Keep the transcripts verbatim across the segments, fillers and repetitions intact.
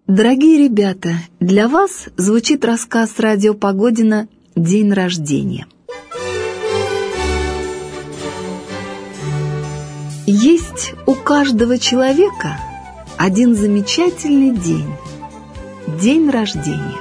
Дорогие ребята, для вас звучит рассказ радио Погодина «День рождения». Есть у каждого человека один замечательный день – день рождения.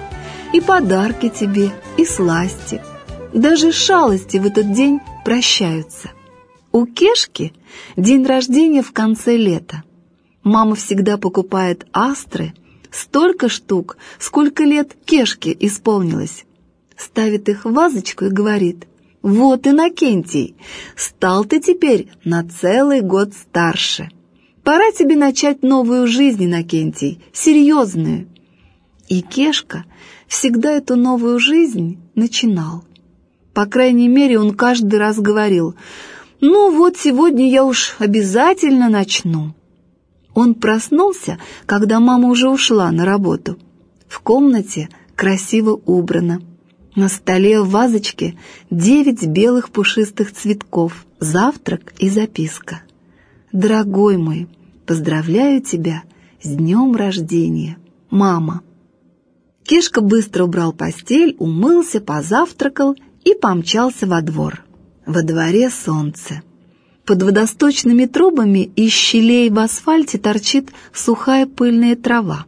И подарки тебе, и сласти, даже шалости в этот день прощаются. У Кешки день рождения в конце лета. Мама всегда покупает астры, столько штук, сколько лет Кешке исполнилось. Ставит их в вазочку и говорит: «Вот, Иннокентий, стал ты теперь на целый год старше. Пора тебе начать новую жизнь, Иннокентий, серьезную». И Кешка всегда эту новую жизнь начинал. По крайней мере, он каждый раз говорил: «Ну вот, сегодня я уж обязательно начну». Он проснулся, когда мама уже ушла на работу. В комнате красиво убрано. На столе в вазочке девять белых пушистых цветков, завтрак и записка. «Дорогой мой, поздравляю тебя с днем рождения, мама». Кешка быстро убрал постель, умылся, позавтракал и помчался во двор. Во дворе солнце. Под водосточными трубами из щелей в асфальте торчит сухая пыльная трава.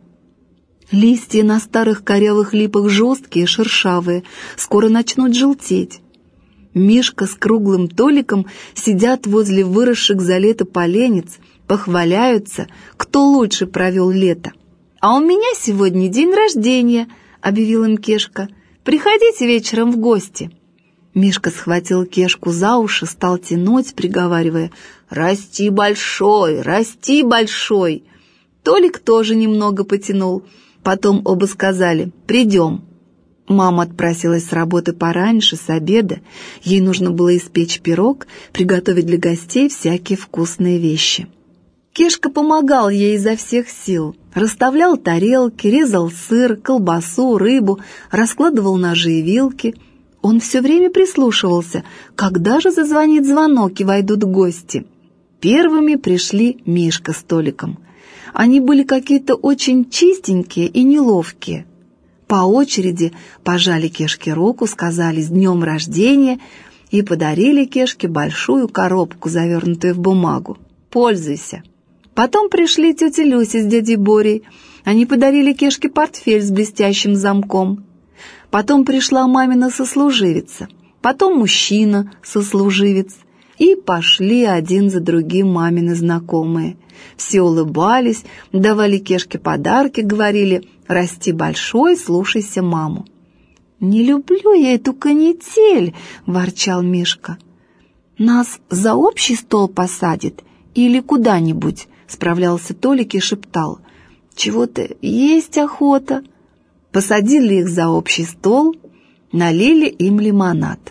Листья на старых корявых липах жесткие, шершавые, скоро начнут желтеть. Мишка с круглым Толиком сидят возле выросших за лето поленец, похваляются, кто лучше провел лето. «А у меня сегодня день рождения», — объявил им Кешка. «Приходите вечером в гости». Мишка схватил Кешку за уши, стал тянуть, приговаривая: «Расти большой, расти большой». Толик тоже немного потянул. Потом оба сказали: «Придем». Мама отпросилась с работы пораньше, с обеда. Ей нужно было испечь пирог, приготовить для гостей всякие вкусные вещи. Кешка помогал ей изо всех сил. Расставлял тарелки, резал сыр, колбасу, рыбу, раскладывал ножи и вилки. Он все время прислушивался, когда же зазвонит звонок и войдут гости. Первыми пришли Мишка с Толиком. Они были какие-то очень чистенькие и неловкие. По очереди пожали Кешке руку, сказали «С днем рождения» и подарили Кешке большую коробку, завернутую в бумагу. «Пользуйся». Потом пришли тетя Люся с дядей Борей. Они подарили Кешке портфель с блестящим замком. Потом пришла мамина сослуживица, потом мужчина сослуживец, и пошли один за другим мамины знакомые. Все улыбались, давали Кешке подарки, говорили: «Расти большой, слушайся маму». «Не люблю я эту канитель», — ворчал Мишка. «Нас за общий стол посадит или куда-нибудь?» — справлялся Толик и шептал: «Чего-то есть охота». Посадили их за общий стол, налили им лимонад.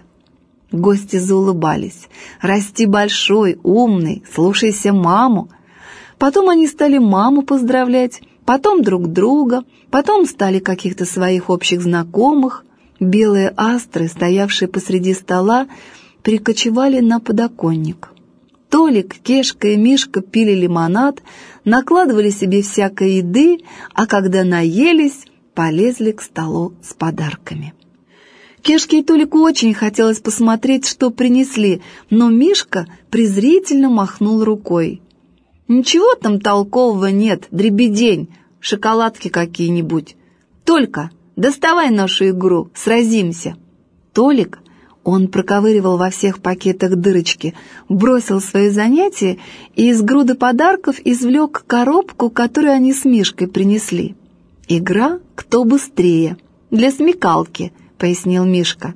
Гости заулыбались. «Расти большой, умный, слушайся маму». Потом они стали маму поздравлять, потом друг друга, потом стали каких-то своих общих знакомых. Белые астры, стоявшие посреди стола, перекочевали на подоконник. Толик, Кешка и Мишка пили лимонад, накладывали себе всякой еды, а когда наелись, полезли к столу с подарками. Кешке и Толику очень хотелось посмотреть, что принесли, но Мишка презрительно махнул рукой. «Ничего там толкового нет, дребедень, шоколадки какие-нибудь. Только доставай нашу игру, сразимся». Толик, он проковыривал во всех пакетах дырочки, бросил свои занятия и из груды подарков извлек коробку, которую они с Мишкой принесли. «Игра «Кто быстрее» для смекалки», — пояснил Мишка.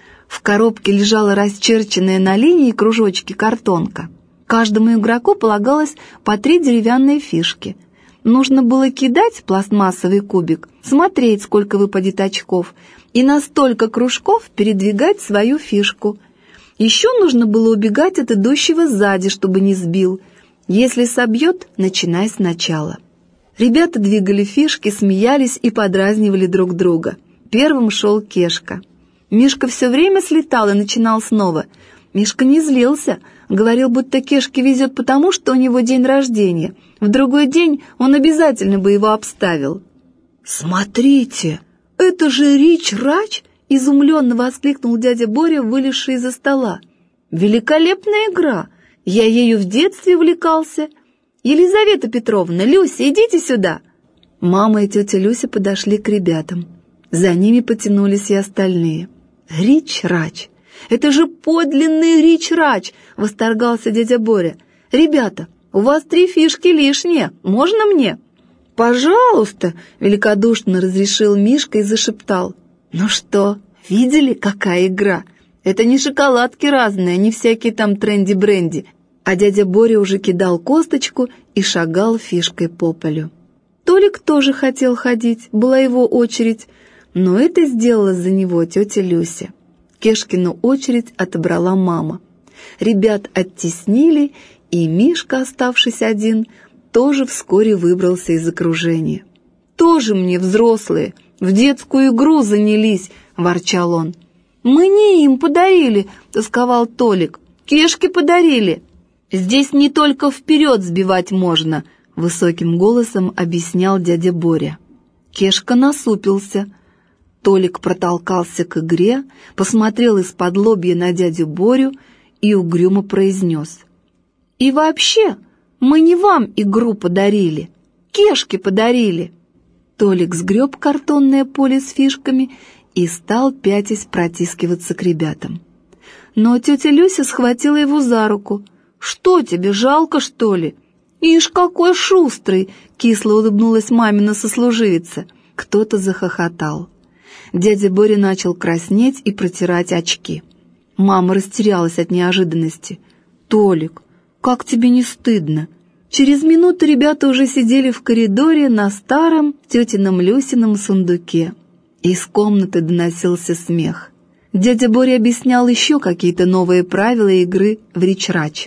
В коробке лежала расчерченная на линии кружочки картонка. Каждому игроку полагалось по три деревянные фишки. Нужно было кидать пластмассовый кубик, смотреть, сколько выпадет очков, и на столько кружков передвигать свою фишку. Еще нужно было убегать от идущего сзади, чтобы не сбил. Если собьет, начинай сначала. Ребята двигали фишки, смеялись и подразнивали друг друга. Первым шел Кешка. Мишка все время слетал и начинал снова. Мишка не злился, Говорил, будто Кешке везет потому, что у него день рождения. В другой день он обязательно бы его обставил. «Смотрите, это же Рич-Рач!» — изумленно воскликнул дядя Боря, вылезший из-за стола. «Великолепная игра! Я ею в детстве увлекался. Елизавета Петровна, Люся, идите сюда!» Мама и тетя Люся подошли к ребятам. За ними потянулись и остальные. «Рич-Рач! Это же подлинный Рич-Рач!» — восторгался дядя Боря. «Ребята, у вас три фишки лишние. Можно мне?» «Пожалуйста!» — великодушно разрешил Мишка и зашептал. «Ну что, видели, какая игра? Это не шоколадки разные, не всякие там тренди-бренди». А дядя Боря уже кидал косточку и шагал фишкой по полю. Толик тоже хотел ходить, была его очередь, но это сделала за него тетя Люся. Кешкину очередь отобрала мама. Ребят оттеснили, и Мишка, оставшись один, тоже вскоре выбрался из окружения. «Тоже мне взрослые, в детскую игру занялись», — ворчал он. «Мы не им подарили», — тосковал Толик. «Кешке подарили». «Здесь не только вперед сбивать можно», — высоким голосом объяснял дядя Боря. Кешка насупился. Толик протолкался к игре, посмотрел из-под лобья на дядю Борю и угрюмо произнес. «И вообще, мы не вам игру подарили, Кешке подарили». Толик сгреб картонное поле с фишками и стал, пятясь, протискиваться к ребятам. Но тетя Люся схватила его за руку. «Что тебе, жалко, что ли?» «Ишь, какой шустрый!» — кисло улыбнулась мамина сослуживица. Кто-то захохотал. Дядя Боря начал краснеть и протирать очки. Мама растерялась от неожиданности. «Толик, как тебе не стыдно?» Через минуту ребята уже сидели в коридоре на старом тетином Люсином сундуке. Из комнаты доносился смех. Дядя Боря объяснял еще какие-то новые правила игры в Рич-Рач.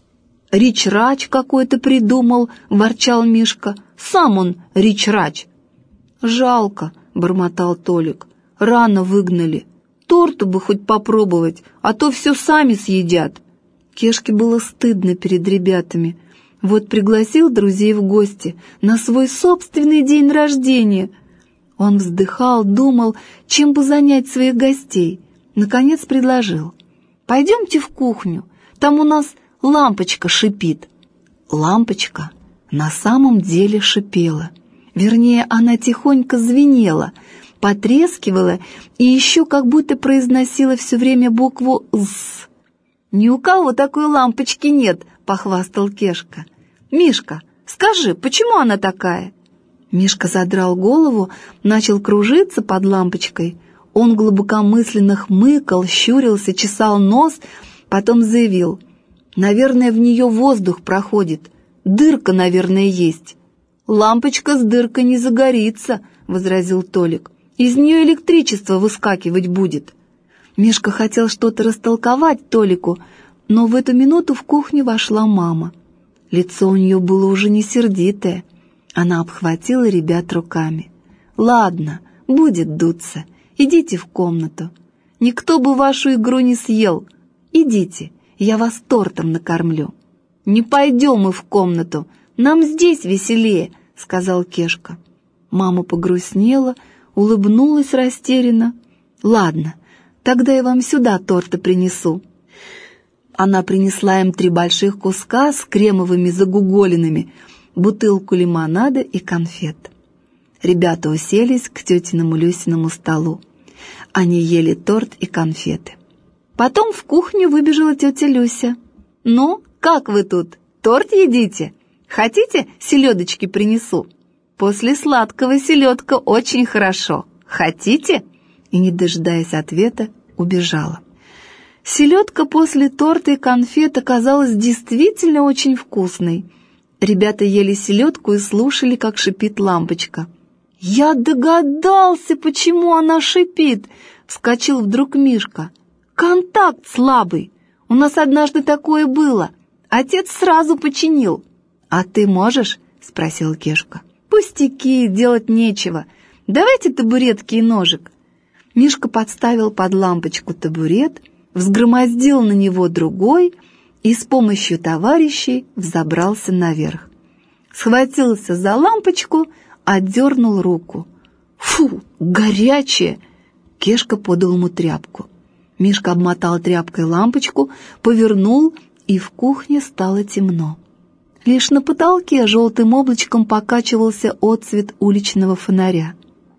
«Рич-Рач какой-то придумал», — ворчал Мишка. «Сам он Рич-Рач». «Жалко», — бормотал Толик. «Рано выгнали. Торту бы хоть попробовать, а то все сами съедят». Кешке было стыдно перед ребятами. Вот пригласил друзей в гости на свой собственный день рождения. Он вздыхал, думал, чем бы занять своих гостей. Наконец предложил. «Пойдемте в кухню, там у нас лампочка шипит». Лампочка на самом деле шипела. Вернее, она тихонько звенела, потрескивала и еще как будто произносила все время букву «С». «Ни у кого такой лампочки нет», — похвастал Кешка. «Мишка, скажи, почему она такая?» Мишка задрал голову, начал кружиться под лампочкой. Он глубокомысленно хмыкал, щурился, чесал нос, потом заявил. «Наверное, в нее воздух проходит. Дырка, наверное, есть». «Лампочка с дыркой не загорится», — возразил Толик. «Из нее электричество выскакивать будет». Мишка хотел что-то растолковать Толику, но в эту минуту в кухню вошла мама. Лицо у нее было уже не сердитое. Она обхватила ребят руками. «Ладно, будет дуться. Идите в комнату. Никто бы вашу игру не съел. Идите, я вас тортом накормлю». «Не пойдем мы в комнату, нам здесь веселее», — сказал Кешка. Мама погрустнела, улыбнулась растерянно. «Ладно, тогда я вам сюда торта принесу». Она принесла им три больших куска с кремовыми загуголинами, бутылку лимонада и конфет. Ребята уселись к тетиному Люсиному столу. Они ели торт и конфеты. Потом в кухню выбежала тетя Люся. «Ну, как вы тут? Торт едите? Хотите, селедочки принесу? После сладкого селедка очень хорошо. Хотите?» И, не дожидаясь ответа, убежала. Селедка после торта и конфет оказалась действительно очень вкусной. Ребята ели селедку и слушали, как шипит лампочка. «Я догадался, почему она шипит!» — вскочил вдруг Мишка. «Контакт слабый. У нас однажды такое было. Отец сразу починил». «А ты можешь?» — спросил Кешка. «Пустяки, делать нечего. Давайте табуретки и ножик». Мишка подставил под лампочку табурет, взгромоздил на него другой и с помощью товарищей взобрался наверх. Схватился за лампочку, отдернул руку. «Фу, горячее!» Кешка подал ему тряпку. Мишка обмотал тряпкой лампочку, повернул, и в кухне стало темно. Лишь на потолке желтым облачком покачивался отсвет уличного фонаря.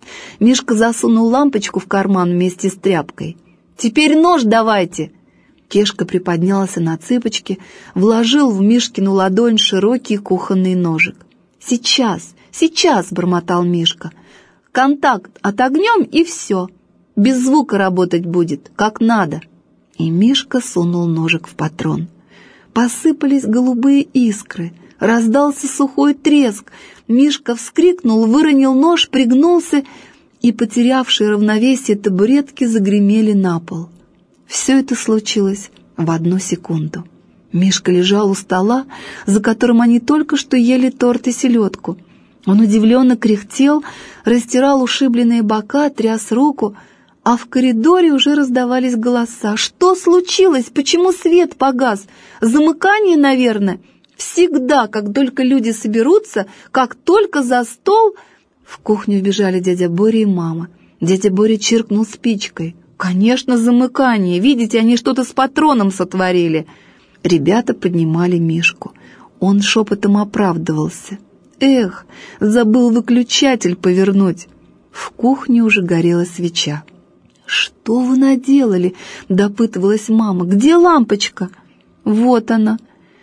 Мишка засунул лампочку в карман вместе с тряпкой. «Теперь нож давайте!» Кешка приподнялся на цыпочки, вложил в Мишкину ладонь широкий кухонный ножик. «Сейчас, сейчас!» — бормотал Мишка. «Контакт отогнем, и все. Без звука работать будет, как надо». И Мишка сунул ножик в патрон. Посыпались голубые искры, раздался сухой треск. Мишка вскрикнул, выронил нож, пригнулся, и потерявшие равновесие табуретки загремели на пол. Все это случилось в одну секунду. Мишка лежал у стола, за которым они только что ели торт и селедку. Он удивленно кряхтел, растирал ушибленные бока, тряс руку, а в коридоре уже раздавались голоса. «Что случилось? Почему свет погас? Замыкание, наверное? Всегда, как только люди соберутся, как только за стол...» В кухню вбежали дядя Боря и мама. Дядя Боря чиркнул спичкой. «Конечно, замыкание! Видите, они что-то с патроном сотворили!» Ребята поднимали Мишку. Он шепотом оправдывался. «Эх, забыл выключатель повернуть!» В кухне уже горела свеча. «Что вы наделали?» — допытывалась мама. «Где лампочка?» «Вот она!»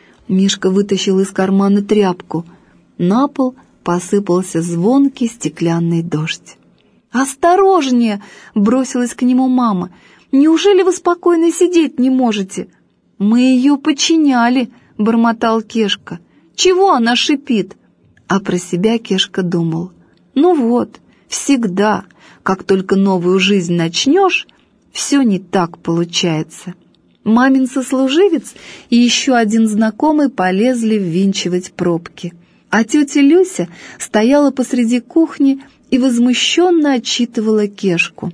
Мишка вытащил из кармана тряпку. На пол посыпался звонкий стеклянный дождь. «Осторожнее!» — бросилась к нему мама. «Неужели вы спокойно сидеть не можете?» «Мы ее починяли», — бормотал Кешка. «Чего она шипит?» А про себя Кешка думал. «Ну вот, всегда, как только новую жизнь начнешь, все не так получается». Мамин сослуживец и еще один знакомый полезли ввинчивать пробки. А тетя Люся стояла посреди кухни и возмущенно отчитывала Кешку.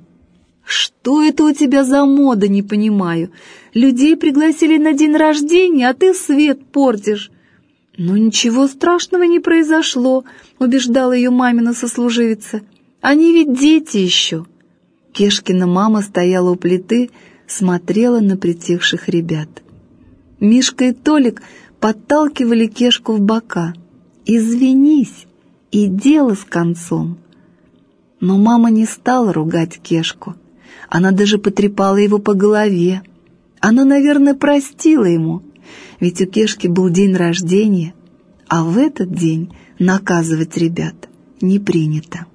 «Что это у тебя за мода, не понимаю? Людей пригласили на день рождения, а ты свет портишь». «Ну ничего страшного не произошло», — убеждала ее мамина сослуживица. «Они ведь дети еще». Кешкина мама стояла у плиты, смотрела на притихших ребят. Мишка и Толик подталкивали Кешку в бока. «Извинись, и дело с концом». Но мама не стала ругать Кешку. Она даже потрепала его по голове. Она, наверное, простила ему, ведь у Кешки был день рождения, а в этот день наказывать ребят не принято.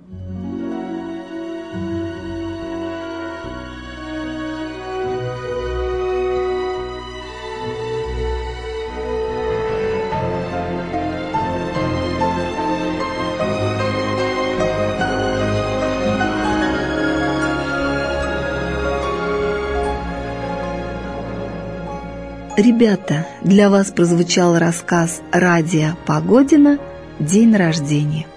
Ребята, для вас прозвучал рассказ Радия Погодина «День рождения».